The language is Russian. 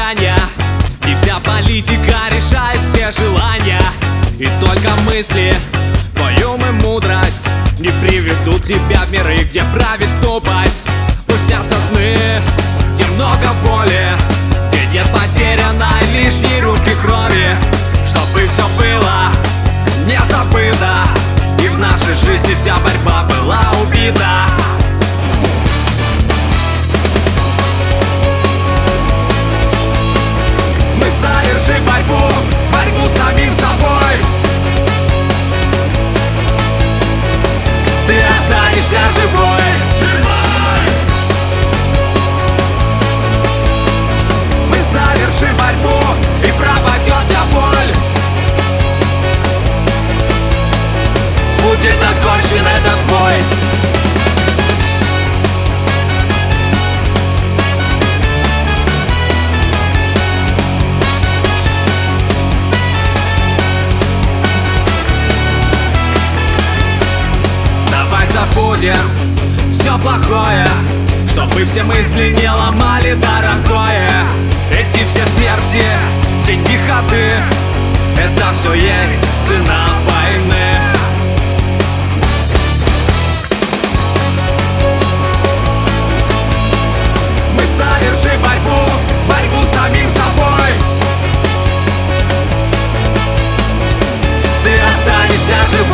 мечтания, и вся политика решает все желания. И только мысли, твой ум и мудрость не приведут тебя в миры, где правит тупость. Пусть снятся сны, где много боли, где нет потерянной лишней рюмки крови. Чтобы все было не забыто, и в нашей жизни вся борьба была убита. Мы завершим борьбу с самим собой. Ты останешься живой. Мы завершим борьбу, и пропадет вся боль. Будет закончен этот бой. Давай забудем все плохое, чтобы все мысли не ломали дорогое. Эти все смерти, деньги, ходы, это все есть цена войны. Мы завершим борьбу с самим собой. Ты останешься живой.